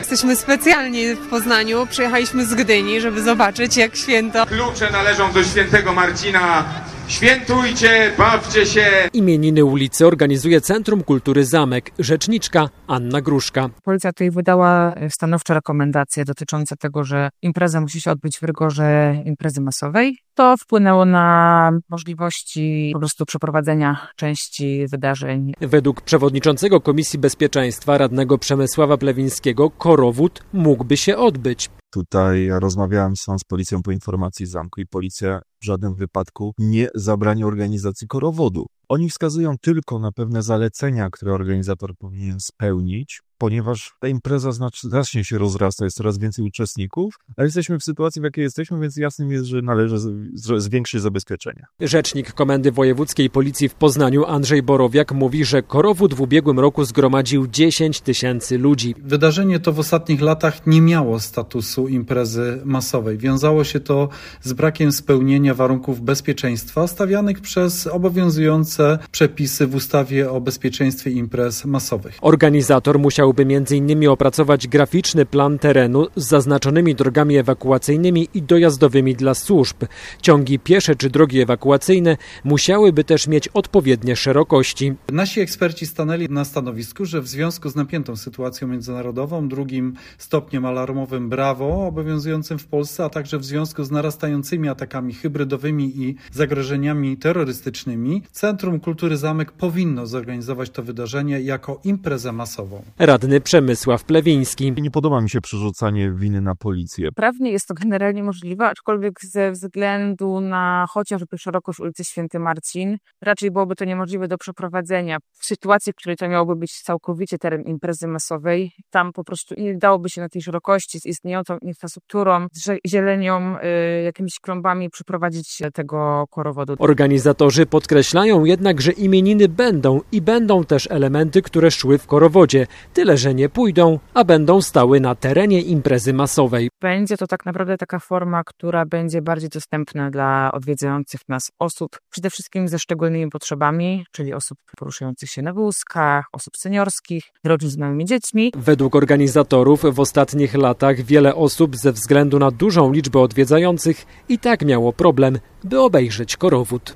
Jesteśmy specjalnie w Poznaniu, przyjechaliśmy z Gdyni, żeby zobaczyć jak święto. Klucze należą do świętego Marcina. Świętujcie, bawcie się! Imieniny ulicy organizuje Centrum Kultury Zamek. Rzeczniczka Anna Gruszka. Policja tutaj wydała stanowcze rekomendacje dotyczące tego, że impreza musi się odbyć w rygorze imprezy masowej. To wpłynęło na możliwości po prostu przeprowadzenia części wydarzeń. Według przewodniczącego Komisji Bezpieczeństwa radnego Przemysława Plewińskiego korowód mógłby się odbyć. Tutaj rozmawiałem sam z policją po informacji z zamku i policja w żadnym wypadku nie zabrani organizacji korowodu. Oni wskazują tylko na pewne zalecenia, które organizator powinien spełnić, ponieważ ta impreza znacznie się rozrasta, jest coraz więcej uczestników, ale jesteśmy w sytuacji, w jakiej jesteśmy, więc jasnym jest, że należy zwiększyć zabezpieczenia. Rzecznik Komendy Wojewódzkiej Policji w Poznaniu Andrzej Borowiak mówi, że korowód w ubiegłym roku zgromadził 10 000 ludzi. Wydarzenie to w ostatnich latach nie miało statusu imprezy masowej. Wiązało się to z brakiem spełnienia warunków bezpieczeństwa stawianych przez obowiązujące przepisy w ustawie o bezpieczeństwie imprez masowych. Organizator musiałby m.in. opracować graficzny plan terenu z zaznaczonymi drogami ewakuacyjnymi i dojazdowymi dla służb. Ciągi piesze czy drogi ewakuacyjne musiałyby też mieć odpowiednie szerokości. Nasi eksperci stanęli na stanowisku, że w związku z napiętą sytuacją międzynarodową, drugim stopniem alarmowym Brawo obowiązującym w Polsce, a także w związku z narastającymi atakami hybrydowymi i zagrożeniami terrorystycznymi, Centrum Kultury Zamek powinno zorganizować to wydarzenie jako imprezę masową. Radny Przemysław Plewiński. Nie podoba mi się przerzucanie winy na policję. Prawnie jest to generalnie możliwe, aczkolwiek ze względu na chociażby szerokość ulicy Święty Marcin, raczej byłoby to niemożliwe do przeprowadzenia. W sytuacji, w której to miałoby być całkowicie teren imprezy masowej, tam po prostu nie dałoby się na tej szerokości z istniejącą infrastrukturą, z zielenią, jakimiś klombami przeprowadzić tego korowodu. Organizatorzy podkreślają jednak, że imieniny będą też elementy, które szły w korowodzie. Tyle, że nie pójdą, a będą stały na terenie imprezy masowej. Będzie to tak naprawdę taka forma, która będzie bardziej dostępna dla odwiedzających nas osób, przede wszystkim ze szczególnymi potrzebami, czyli osób poruszających się na wózkach, osób seniorskich, rodzin z małymi dziećmi. Według organizatorów w ostatnich latach wiele osób ze względu na dużą liczbę odwiedzających i tak miało problem, by obejrzeć korowód.